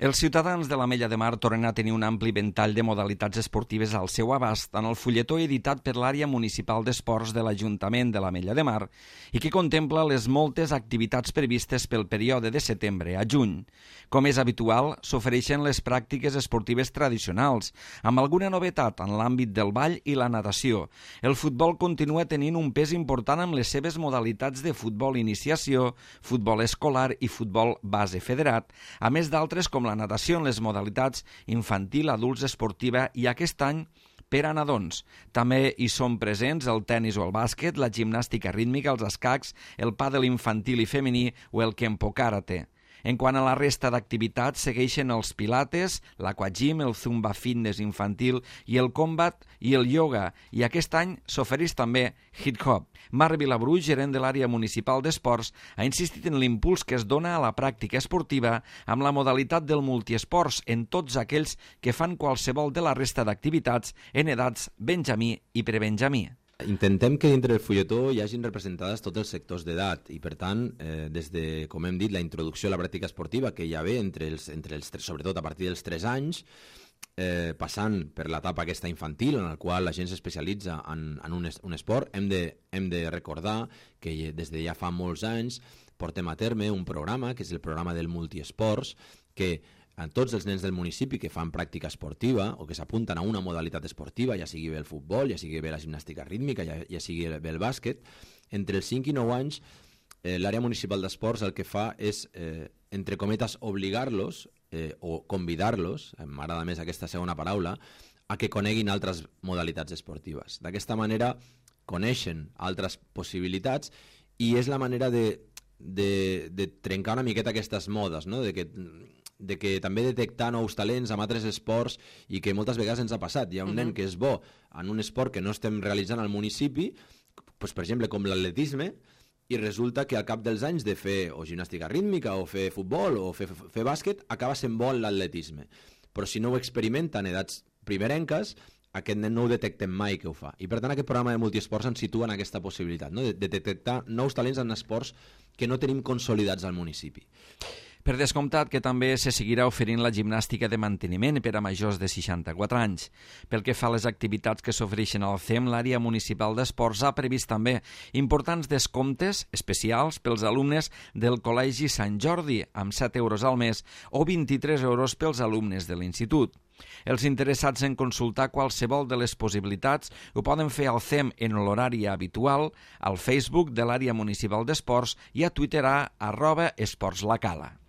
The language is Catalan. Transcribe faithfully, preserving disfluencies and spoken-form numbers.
Els ciutadans de l'Ametlla de Mar tornen a tenir un ampli ventall de modalitats esportives al seu abast en el fulletó editat per l'Àrea Municipal d'Esports de l'Ajuntament de l'Ametlla de Mar i que contempla les moltes activitats previstes pel període de setembre a juny. Com és habitual, s'ofereixen les pràctiques esportives tradicionals, amb alguna novetat en l'àmbit del ball i la natació. El futbol continua tenint un pes important amb les seves modalitats de futbol iniciació, futbol escolar i futbol base federat, a més d'altres com la natació en les modalitats infantil, adults, esportiva i aquest any per a nadons. També hi són presents el tennis o el bàsquet, la gimnàstica rítmica, els escacs, el pàdel infantil i femení o el kempo karate. En quant a la resta d'activitats, segueixen els pilates, l'aquagym, el zumba fitness infantil i el combat i el ioga. I aquest any s'ofereix també hip-hop. Marc Vilabrú, gerent de l'àrea municipal d'esports, ha insistit en l'impuls que es dona a la pràctica esportiva amb la modalitat del multiesports en tots aquells que fan qualsevol de la resta d'activitats en edats benjamí i prebenjamí. Intentem que dintre del fulletó hi hagin representades tots els sectors d'edat i, per tant, eh, des de, com hem dit, la introducció a la pràctica esportiva, que ja ve entre els, entre els sobretot a partir dels tres anys, eh, passant per l'etapa aquesta infantil, en la qual la gent s'especialitza en, en un, es, un esport, hem de, hem de recordar que des de ja fa molts anys portem a terme un programa, que és el programa del multiesports, que a tots els nens del municipi que fan pràctica esportiva o que s'apunten a una modalitat esportiva, ja sigui bé el futbol, ja sigui bé la gimnàstica rítmica, ja, ja sigui bé el bàsquet, entre els cinc i nou anys eh, l'àrea municipal d'esports el que fa és, eh, entre cometes, obligar-los eh, o convidar-los, m'agrada més aquesta segona paraula, a que coneguin altres modalitats esportives. D'aquesta manera coneixen altres possibilitats i és la manera de, de, de trencar una miqueta aquestes modes, no? de que de que també detectar nous talents amb altres esports i que moltes vegades ens ha passat. Hi ha un uh-huh. nen que és bo en un esport que no estem realitzant al municipi, doncs, per exemple, com l'atletisme, i resulta que al cap dels anys de fer o gimnàstica rítmica o fer futbol o fer, fer bàsquet acaba sent bo en l'atletisme. Però si no ho experimenta en edats primerenques, aquest nen no ho detectem mai que ho fa. I per tant aquest programa de multiesports ens situa en aquesta possibilitat, no? de, de detectar nous talents en esports que no tenim consolidats al municipi. Per descomptat que també se seguirà oferint la gimnàstica de manteniment per a majors de seixanta-quatre anys. Pel que fa a les activitats que s'ofereixen al C E M, l'àrea municipal d'esports ha previst també importants descomptes especials pels alumnes del Col·legi Sant Jordi, amb set euros al mes, o vint-i-tres euros pels alumnes de l'institut. Els interessats en consultar qualsevol de les possibilitats ho poden fer al C E M en l'horari habitual, al Facebook de l'àrea municipal d'esports i a Twitter a arroba esportslacala.